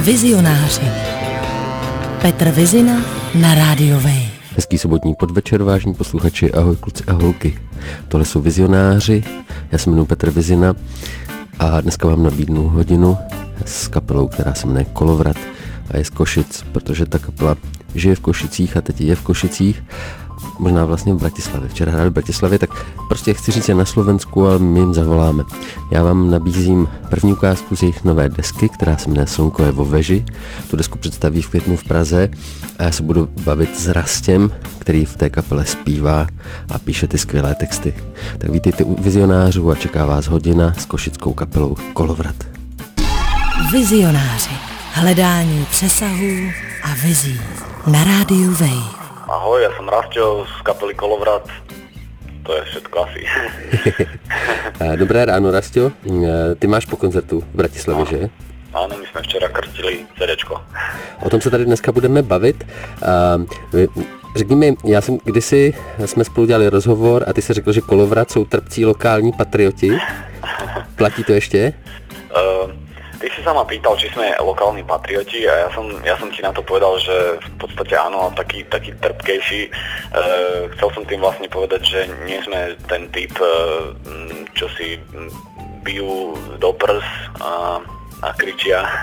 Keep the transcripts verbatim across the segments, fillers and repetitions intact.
Vizionáři. Petr Vizina na rádiu Wave. Hezký sobotní podvečer, vážní posluchači, ahoj kluci a holky. Tohle jsou Vizionáři, já se jmenuji Petr Vizina a dneska vám nabídnu hodinu s kapelou, která se jmenuje Kolovrat a je z Košic, protože ta kapela žije v Košicích a teď je v Košicích, možná vlastně v Bratislavě. Včera hráli v Bratislavě, tak prostě chci říct je na Slovensku, ale my jim zavoláme. Já vám nabízím první ukázku z jejich nové desky, která se jmenuje Slunko je vo veži. Tu desku představí v květnu v Praze a já se budu bavit s Rastěm, který v té kapele zpívá a píše ty skvělé texty. Tak vítejte u Vizionářů a čeká vás hodina s košickou kapelou Kolovrat. Vizionáři. Hledání přesahů a vizí na rádiu Wave. Ahoj, ja som Rastio z kapely Kolovrat. To je všetko asi. Dobré ráno, Rastio. Ty máš po koncertu v Bratislavě, že? Áno, my sme včera krstili CDčko. O tom se tady dneska budeme bavit. Řekni mi, já jsem kdysi, jsme spolu dělali rozhovor a ty jsi řekl, že Kolovrat jsou trpcí lokální patrioti. Platí to ještě? Uh, Ty si sa ma pýtal, či sme lokálni patrioti a ja som, ja som ti na to povedal, že v podstate áno, taký, taký trpkejší. E, chcel som tým vlastne povedať, že nie sme ten typ, e, čo si bijú do prs a, a kričia, e,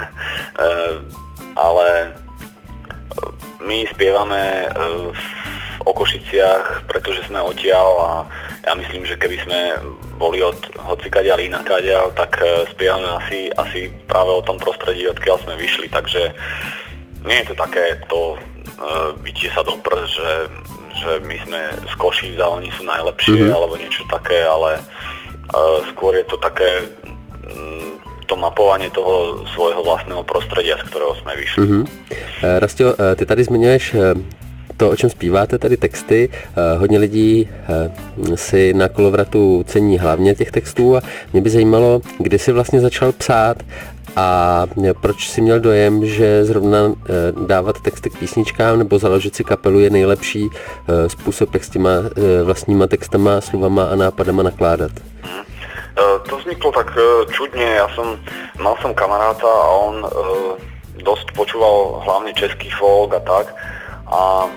ale my spievame e, v Košiciach, pretože sme odtiaľ a ja myslím, že keby sme boli od hocikaďal inakáďal, tak spievame asi, asi práve o tom prostredí, odkiaľ sme vyšli, takže nie je to také to uh, bytie sa do prs, že, že my sme z Košíc a oni sú najlepšie, mm-hmm. alebo niečo také, ale uh, skôr je to také um, to mapovanie toho svojho vlastného prostredia, z ktorého sme vyšli. Mm-hmm. Uh, Rastio, uh, ty tady zmiňuješ uh... to, o čem zpíváte, tady texty, hodně lidí si na Kolovratu cení hlavně těch textů a mě by zajímalo, kdy jsi vlastně začal psát a proč jsi měl dojem, že zrovna dávat texty k písničkám nebo založit si kapelu je nejlepší způsob, jak s těma vlastníma textama, slovama a nápadama nakládat? Hmm. To vzniklo tak čudne, ja som, mal som kamaráta a on dosť počúval hlavne český folk a tak a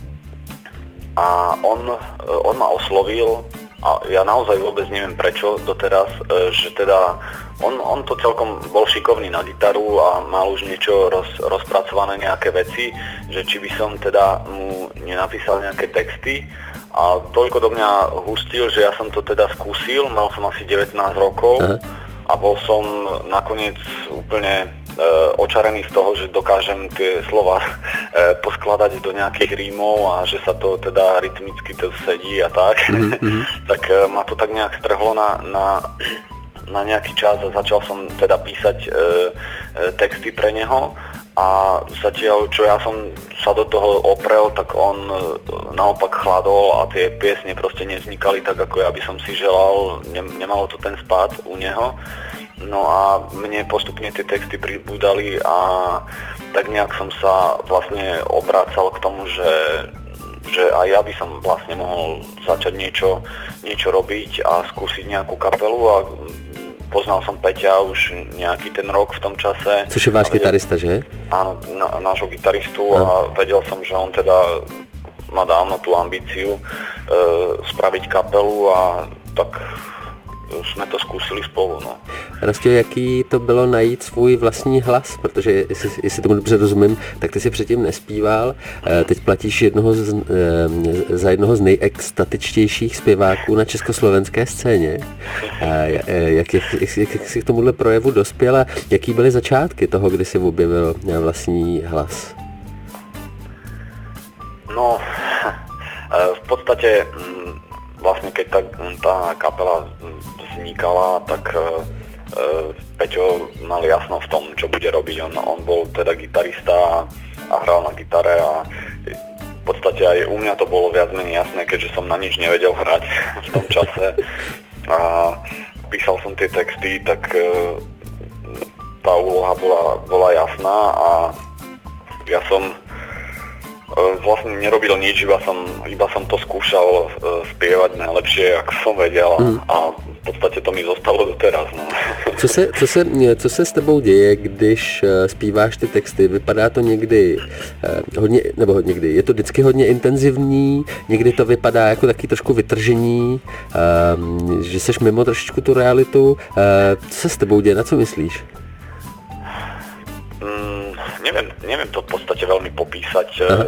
A on, on ma oslovil a ja naozaj vôbec neviem prečo doteraz, že teda on, on to celkom bol šikovný na gitaru a mal už niečo roz, rozpracované nejaké veci, že či by som teda mu nenapísal nejaké texty a toľko do mňa hustil, že ja som to teda skúsil, mal som asi devätnásť rokov. Aha. A bol som nakoniec úplne e, očarený z toho, že dokážem tie slova e, poskladať do nejakých rímov a že sa to teda rytmicky to sedí a tak. Mm-hmm. Tak e, ma to tak nejak strhlo na, na, na nejaký čas a začal som teda písať e, e, texty pre neho. A zatiaľ, čo ja som sa do toho oprel, tak on naopak chladol a tie piesne proste nevznikali tak, ako ja by som si želal. Nemalo to ten spád u neho. No a mne postupne tie texty pribúdali a tak nejak som sa vlastne obrácal k tomu, že, že aj ja by som vlastne mohol začať niečo, niečo robiť a skúsiť nejakú kapelu a poznal som Peťa už nejaký ten rok v tom čase. Což je váš vedel, gitarista, že? Áno, na, nášho gitaristu no. A vedel som, že on teda má dávno tú ambíciu e, spraviť kapelu a tak jsme to zkusili spolu. No. Rastio, jaký to bylo najít svůj vlastní hlas, protože jestli, jestli tomu dobře rozumím, tak ty si předtím nespíval, teď platíš jednoho z, za jednoho z nejextatičtějších zpěváků na československé scéně. Jak, jak, jak, jak, jak jsi k tomuhle projevu dospěl a jaký byly začátky toho, kdy jsi objevil vlastní hlas? No, v podstate vlastne keď tá, tá kapela vznikala, tak uh, Peťo mal jasno v tom, čo bude robiť. On, on bol teda gitarista a, a hral na gitare a v podstate aj u mňa to bolo viac menej jasné, keďže som na nič nevedel hrať v tom čase. A písal som tie texty, tak uh, tá úloha bola, bola jasná a ja som vlastne nerobil nič, iba som, iba som to skúšal spievať najlepšie, ako som vedel mm. a v podstate to mi zostalo doteraz. No. Co se, co, se, co se s tebou děje, když zpíváš ty texty? Vypadá to někdy hodně, nebo někdy, je to vždycky hodně intenzivní, někdy to vypadá jako taky trošku vytržení, že seš mimo trošičku tu realitu. Co se s tebou děje, na co myslíš? Neviem, neviem to v podstate veľmi popísať. Aha.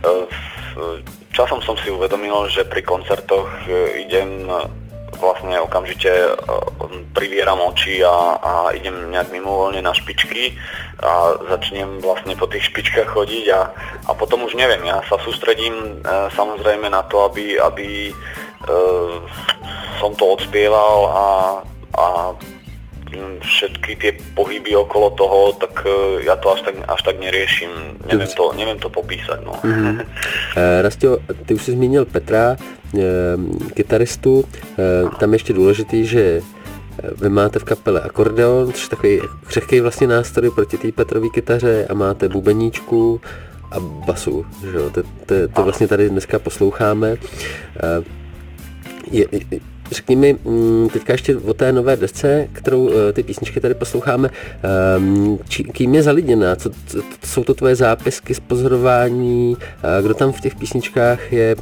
Časom som si uvedomil, že pri koncertoch idem vlastne okamžite privieram oči a, a idem nejak mimovoľne na špičky a začnem vlastne po tých špičkách chodiť a, a potom už neviem, ja sa sústredím samozrejme na to, aby, aby som to odspieval a, a všetky tie pohyby okolo toho, tak ja to až tak, až tak neriešim. Neviem to, neviem to popísať. No. Mm-hmm. E, Rastio, ty už si zmínil Petra, e, kytaristu. E, tam je ještě důležitý, že vy máte v kapele akordeon, což je takový křehký vlastně nástroj proti té Petrový kytaře a máte bubeníčku a basu. Že? To, to, to vlastně tady dneska posloucháme. E, je, je, Řekni mi teďka ještě o té nové desce, kterou ty písničky tady posloucháme, či, kým je zalidněná, co, co, jsou to tvoje zápisky z pozorování, kdo tam v těch písničkách je,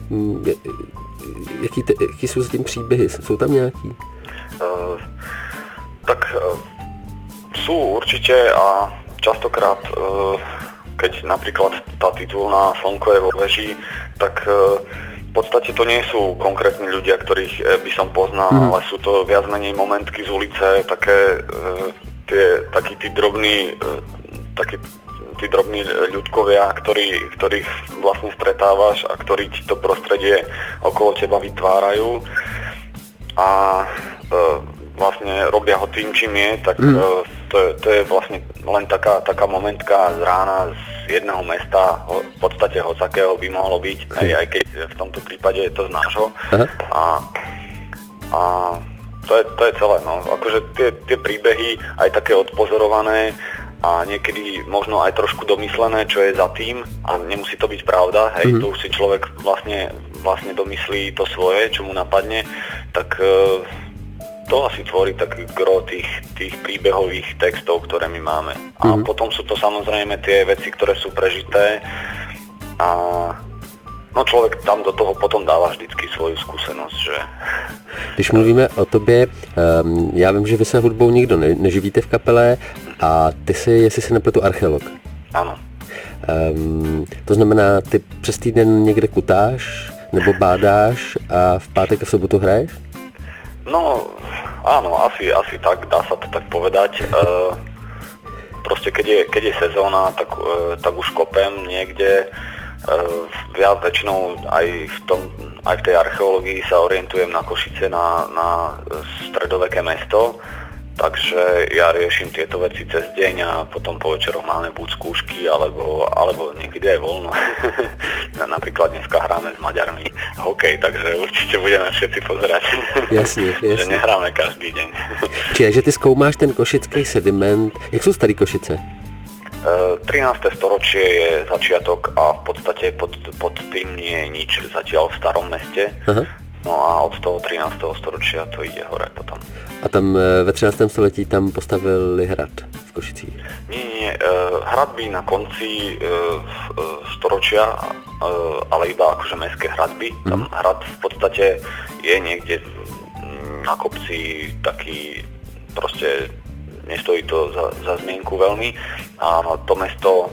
jaký, te, jaký jsou zatím příběhy, jsou tam nějaký? Uh, tak uh, sú určite a častokrát, uh, keď napríklad tá titulná Slnko je vo veži, tak uh, v podstate to nie sú konkrétni ľudia, ktorých by som poznal, mm. ale sú to viac menej momentky z ulice, také uh, tie, takí tí drobní, uh, takí tí drobní ľudkovia, ktorí, ktorých vlastne stretávaš a ktorí ti to prostredie okolo teba vytvárajú a uh, vlastne robia ho tým, čím je, tak mm. uh, to, je, to je vlastne len taká, taká momentka z rána z jedného mesta, v podstate hocakého by mohlo byť, aj, aj keď v tomto prípade je to z nášho. A, a to, je, to je celé, no. Akože tie, tie príbehy, aj také odpozorované a niekedy možno aj trošku domyslené, čo je za tým, a nemusí to byť pravda, hej, mm-hmm. to už si človek vlastne, vlastne domyslí to svoje, čo mu napadne, tak uh, to asi tvorí taký gro tých, tých príbehových textov, ktoré my máme. A mm-hmm. potom sú to samozrejme tie veci, ktoré sú prežité a no člověk tam do toho potom dává vždycky svoju zkušenost, že... Když mluvíme o tobě, um, já vím, že vy se hudbou nikdo ne, neživíte v kapele a ty jsi, jestli se nepletu, archeolog. Ano. Um, to znamená, ty přes týden někde kutáš nebo bádáš a v pátek a v sobotu hraješ? No, áno, asi, asi tak, dá sa to tak povedať. E, proste keď je, keď je sezóna, tak, e, tak už kopem niekde. E, viac väčšinou aj v, tom, aj v tej archeológii sa orientujem na Košice, na, na stredoveké mesto. Takže ja riešim tieto veci cez deň a potom po večeroch máme buď skúšky, alebo, alebo niekedy aj voľno. Napríklad dneska hráme s Maďarmi hokej, takže určite budeme všetci pozerať. Jasně, jasně. Že nehráme každý deň. Čiže ty zkoumáš ten košický sediment. Jak sú starý Košice? trináste storočie je začiatok a v podstate pod, pod tým nie je nič zatiaľ v starom meste. Aha. No a od toho trinásteho storočia to ide hore potom. A tam ve třináctém století tam postavili hrad v Košicích? Nie, nie, hradby na konci storočia, ale iba akože mestské hradby. Mm. Tam hrad v podstate je niekde na kopci taký, proste nestojí to za, za zmienku veľmi. A to mesto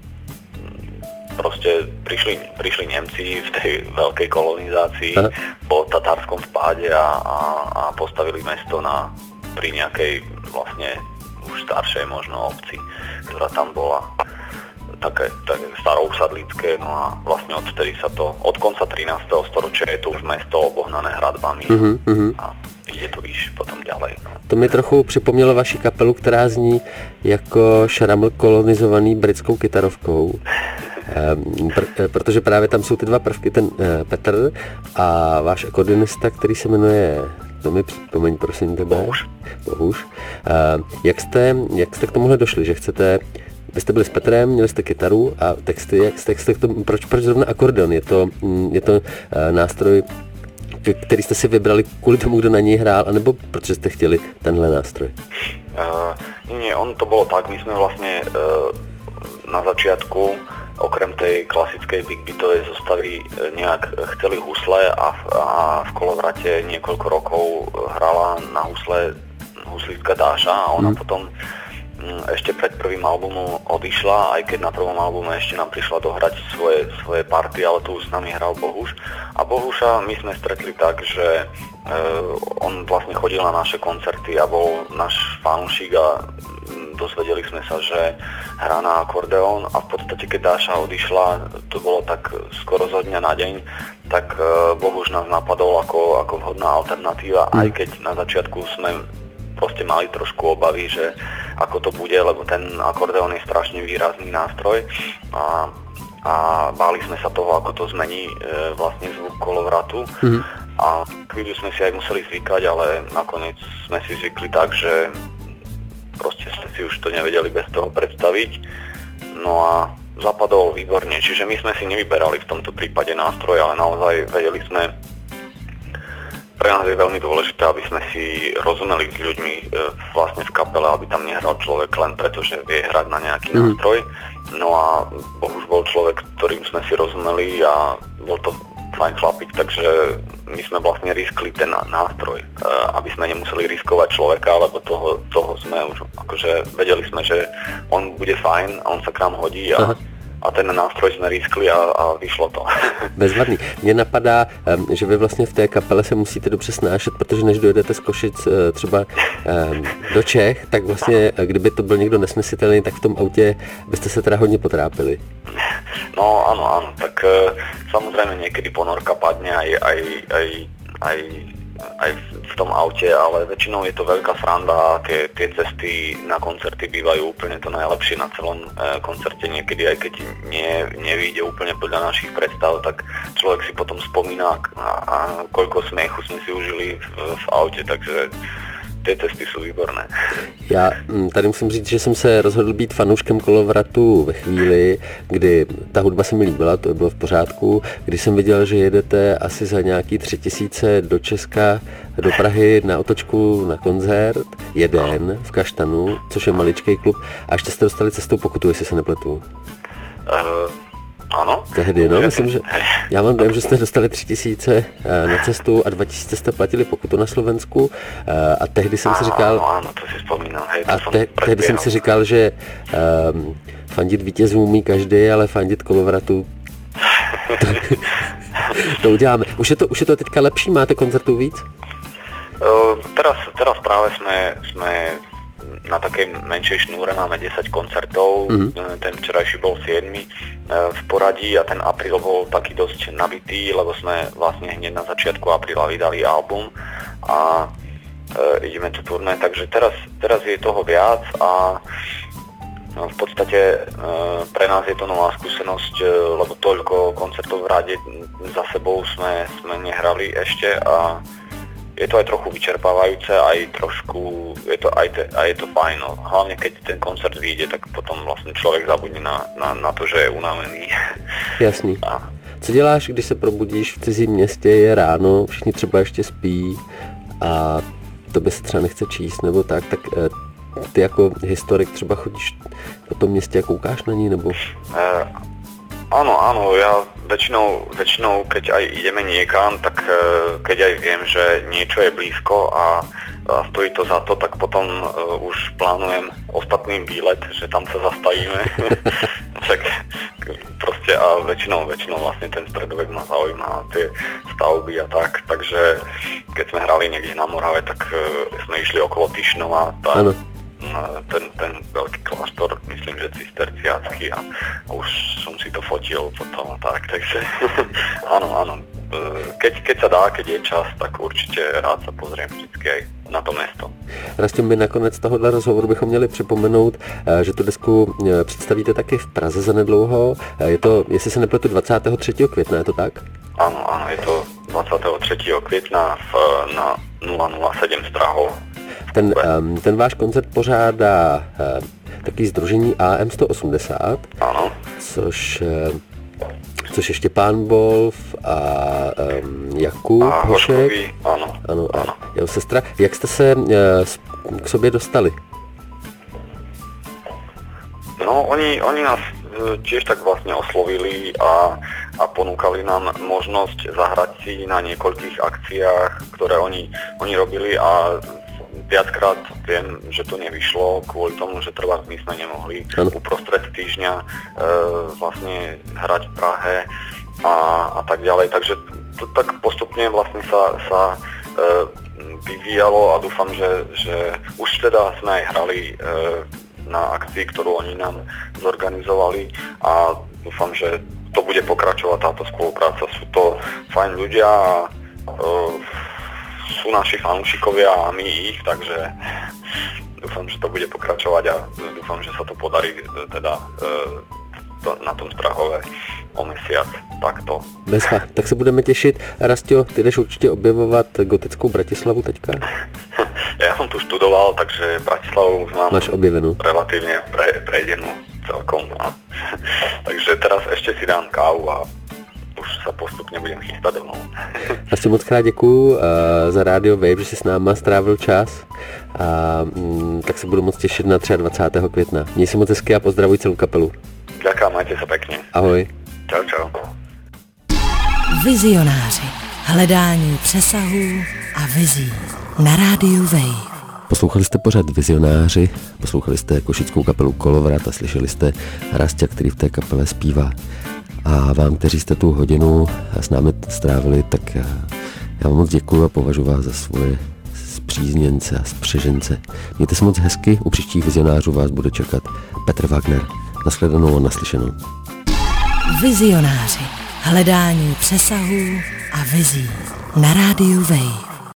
proste prišli, prišli Nemci v tej veľkej kolonizácii Aha. po tatárskom vpáde a, a, a postavili mesto na, pri nejakej vlastne už staršej možno obci, ktorá tam bola také, také starousadlické, no a vlastne odtedy sa to, od konca trinásteho storočia je to už mesto obohnané hradbami uh-huh. a ide to výš potom ďalej. No. To mi trochu připomnělo vaši kapelu, která zní jako šraml kolonizovaný britskou kytarovkou. Pr- protože právě tam jsou ty dva prvky, ten eh, Petr a váš akordionista, který se jmenuje, to mi připomeň prosím tebe, Bohuš. Bohuš. Eh, jak, jste, jak jste k tomuhle došli, že chcete vy jste byli s Petrem, měli jste kytaru a texty, jak jste, jak jste to, proč, proč zrovna akordeon? Je to, je to uh, nástroj, který jste si vybrali kvůli tomu, kdo na něj hrál, anebo protože jste chtěli tenhle nástroj? Uh, nie, on to bolo tak, my sme vlastne uh, na začiatku okrem tej klasickej big beatovej zostavy nejak chceli husle a v, a v Kolovrate niekoľko rokov hrala na husle huslistka Dáša a ona mm. potom ešte pred prvým albumom odišla, aj keď na prvom albume ešte nám prišla dohrať svoje, svoje party, ale tu už s nami hral Bohuš. A Bohuša my sme stretli tak, že uh, on vlastne chodil na naše koncerty a bol náš fanúšik a dozvedeli sme sa, že hrá na akordeón a v podstate keď Dáša odišla, to bolo tak skoro zo dňa na deň, tak uh, Bohuš nás napadol ako, ako vhodná alternatíva, mm. aj keď na začiatku sme proste mali trošku obavy, že ako to bude, lebo ten akordeón je strašne výrazný nástroj a, a báli sme sa toho, ako to zmení e, vlastne zvuk Kolovratu mm-hmm. a chvíľu sme si aj museli zvykať, ale nakoniec sme si zvykli tak, že proste sme si už to nevedeli bez toho predstaviť. No a zapadol výborne, čiže my sme si nevyberali v tomto prípade nástroj, ale naozaj vedeli sme. Pre nás je veľmi dôležité, aby sme si rozumeli s ľuďmi e, vlastne v kapele, aby tam nehral človek len preto, že vie hrať na nejaký mm. nástroj. No a Bohuž bol človek, ktorým sme si rozumeli a bol to fajn chlapík, takže my sme vlastne riskli ten nástroj, e, aby sme nemuseli riskovať človeka, lebo toho, toho sme už, akože vedeli sme, že on bude fajn a on sa k nám hodí a Aha. A ten nástroj jsme riskli a, a vyšlo to. Bezvadný. Mně napadá, že vy vlastně v té kapele se musíte dobře snášet, protože než dojedete z Košic třeba do Čech, tak vlastně, kdyby to byl někdo nesnesitelný, tak v tom autě byste se teda hodně potrápili. No ano, ano. Tak samozřejmě někdy ponorka padne aj, aj, aj, aj aj v tom aute, ale väčšinou je to veľká sranda a tie, tie cesty na koncerty bývajú úplne to najlepšie na celom e, koncerte. Niekedy aj keď nie, nevyjde úplne podľa našich predstav, tak človek si potom spomína a, a koľko smiechu sme si užili v, v aute, takže ty testy jsou výborné. Já tady musím říct, že jsem se rozhodl být fanouškem Kolovratu ve chvíli, kdy ta hudba se mi líbila, to bylo v pořádku, kdy jsem viděl, že jedete asi za nějaký tři tisíce do Česka, do Prahy na otočku na koncert, jeden v Kaštanu, což je maličký klub, a ještě jste dostali cestou pokutu, jestli se nepletu. Uh... Ano. Tehdy, no, myslím, že já mám dojem, že jste dostali tři tisíce na cestu a dva tisíce jste platili pokutu na Slovensku a tehdy jsem si říkal... Ano, ano, to si vzpomínám. Hej, to a te, tehdy jsem si říkal, že um, fandit vítězům umí každý, ale fandit Kolovratu to, to uděláme. Už je to, už je to teďka lepší? Máte koncertů víc? Uh, teraz, teraz práve sme, sme na takej menšej šnúre, máme desať koncertov, mm-hmm. ten včerajší bol siedmy v poradí a ten apríl bol taký dosť nabitý, lebo sme vlastne hneď na začiatku apríla vydali album a e, ideme tu turné, takže teraz, teraz je toho viac a no, v podstate e, pre nás je to nová skúsenosť, e, lebo toľko koncertov v rade za sebou sme, sme nehrali ešte a je to aj trochu vyčerpávajúce, aj trošku, je to, aj te, a je to fajn, no. Hlavne keď ten koncert vyjde, tak potom vlastně člověk zabudne na, na, na to, že je unavený. Jasný. A. Co děláš, když se probudíš v cizím městě, je ráno, všichni třeba ještě spí a tobě se třeba nechce číst, nebo tak, tak ty jako historik třeba chodíš po tom městě a koukáš na ní, nebo? Uh, Áno, áno, ja väčšinou, väčšinou, keď aj ideme niekam, tak keď aj viem, že niečo je blízko a, a stojí to za to, tak potom uh, už plánujem ostatný výlet, že tam sa zastavíme. Tak proste a väčšinou, väčšinou vlastne ten stredovek ma zaujíma, tie stavby a tak, takže keď sme hrali niekde na Morave, tak uh, sme išli okolo Tišnova, tá, ten, ten veľký kláštor, myslím, že cisterciácky a, a už som si to fotil potom tak, takže áno, áno, keď, keď sa dá, keď je čas, tak určitě rád sa pozriem vždycky aj na to město. Rastě, my nakonec tohohle rozhovoru bychom měli připomenout, že tu desku představíte taky v Praze zanedlouho. Je to, jestli se nepletu, dvacátého třetího května, je to tak? Áno, áno, je to dvacátého třetího května v, na nula nula sedm Strahov. ten, um, ten váš koncert pořádá um, takový sdružení A M sto osmdesát, ano. což, um, což je Štěpán Wolf a um, Jakub a Hošek. Ano. Ano, a ano. jeho sestra. Jak jste se uh, k sobě dostali? No, oni, oni nás tiež tak vlastne oslovili a, a ponúkali nám možnosť zahrať si na niekoľkých akciách, ktoré oni, oni robili a viackrát viem, že to nevyšlo kvôli tomu, že trvá my sme nemohli ano. uprostred týždňa e, vlastne hrať v Prahe a, a tak ďalej. Takže to tak postupne vlastne sa, sa e, vyvíjalo a dúfam, že, že už teda sme aj hrali e, na akcii, ktorú oni nám zorganizovali a dúfam, že to bude pokračovať táto spolupráca. Sú to fajn ľudia a uh, sú naši fanúšikovia a my ich, takže dúfam, že to bude pokračovať a dúfam, že sa to podarí teda uh, to, na tom Strahove o mesiac takto. Bezva, tak se budeme těšit. Rastio, ty jdeš určitě objevovat gotickou Bratislavu teďka? Ja som tu študoval, takže Bratislavu už mám Máš objevenú. relatívne pre, prejdenú celkom. A, takže teraz ešte si dám kávu a už sa postupne budem chystať domov. Rastio, moc krát děkuju uh, za Radio Wave, že jsi s náma strávil čas a um, tak se budu moc těšit na dvacátého třetího května. Měj si moc hezky a pozdravuj celou kapelu. Ďakujem, majte sa pekne. Ahoj. Čau, čau. Vizionáři. Hledání přesahů a vizí. Na rádiu Wave. Poslouchali jste pořad Vizionáři, poslouchali jste košickou kapelu Kolovrat a slyšeli jste Rastia, který v té kapele zpívá. A vám, kteří jste tu hodinu s námi strávili, tak já, já vám moc děkuju a považuji vás za svoje spřízněnce a spřežence. Mějte se moc hezky, u příštích Vizionářů vás bude čekat Petr Wagner. Nashledanou a naslyšenou. Vizionáři. Hledání přesahů a vizí. Na rádiu Wave.